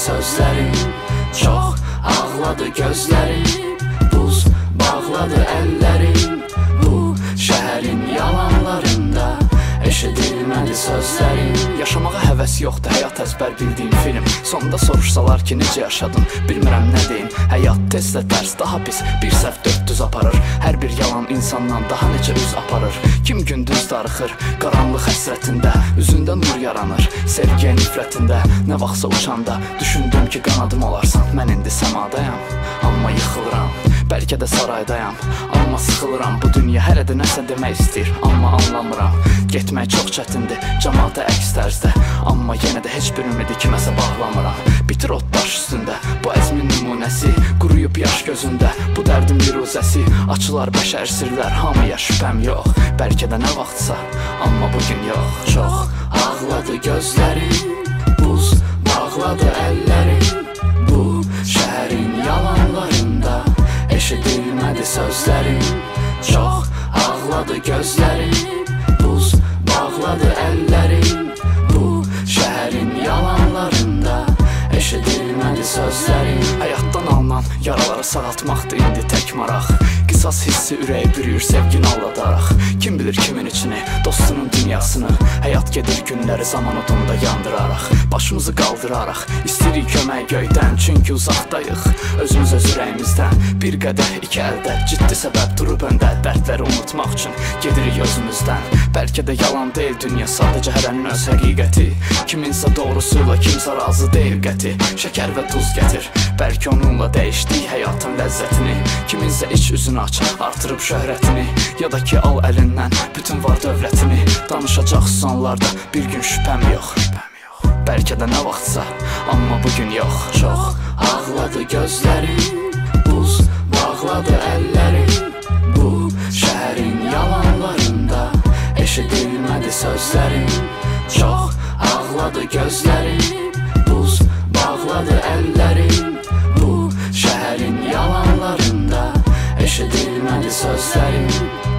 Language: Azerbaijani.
sözlərin, çox ağladı gözlərin, buz bağladı əllərin, bu şəhərin yalanlarında eşidilmədi sözlərin. Yaşamağa həvəs yoxdur, həyat əzbər bildiyim film. Sonunda soruşsalar ki, necə yaşadın, bilmirəm nə deyim. Həyat tezlə tərs, daha pis, bir səhv 400 aparır. Hər bir yalan insandan daha necə üz aparır. Kim gündüz darıxır, qaranlıq həsrətində, üzündə nur yaranır, sevgiyə nifrətində. Nə vaxtsa uçanda, düşündüm ki, qanadım olarsan. Mən indi səmadayam, amma yıxılıram. Bəlkə də saraydayam, amma sıxılıram. Bu dünya hələ də nəsə demək istəyir, amma anlamıram. Getmək çox çətindir, cəmaata əks tərzdə, amma yenə də heç bir ümidi kiməsə bağlamıram. Bitir ot daş üstündə, bu əzmin nümunəsi, quruyub yaş gözündə, bu dərdin viruzəsi. Açılar bəşər sirlər, hamıya şübhəm yox. Bəlkə də nə vaxtsa, amma bugün yox. Çox ağladı gözlərin, buz bağladı əllərin, bu şəhərin yalanlarında eşidilmədi sözlərin, çox ağladı gözlərin, buz bağladı əllərin, bu şəhərin yalanlarında eşidilmədi sözlərin. Həyatdan alınan yaraları sağaltmaqdır indi tək maraq. Qisas hissi ürəyi bürüyür sevgini aldadaraq. Kim bilir kimin içini, dostunun dünyasını. Həyat gedir günləri zaman odunda yandıraraq, başımızı qaldıraraq, istəyirik kömək göydən, çünki uzaqdayıq özümüz öz ürəyimizdən. Bir qədəh iki əldə, ciddi səbəb durub öndə, dərdləri unutmaq üçün gedirik özümüzdən. Bəlkə də yalan deyil dünya, sadəcə hərənin öz həqiqəti. Kiminsə doğrusuyla, kimsə razı deyil qəti. Şəkər və duz gətir, bəlkə onunla dəyişdik həyatın ləzzətini. Kiminsə iç üzünü aç, artırıb şöhrətini, ya da ki al əlindən bütün var dövlətini. Danışacaq sonlarda, bir gün şübhəm yox. Bəlkə də nə vaxtsa, amma bugün yox. Çox ağladı gözlərin, buz bağladı əllərin, bu şəhərin yalanlarında eşidilmədi sözlərin, çox ağladı gözlərin, buz bağladı əllərin, bu şəhərin yalanlarında eşidilmədi sözlərin.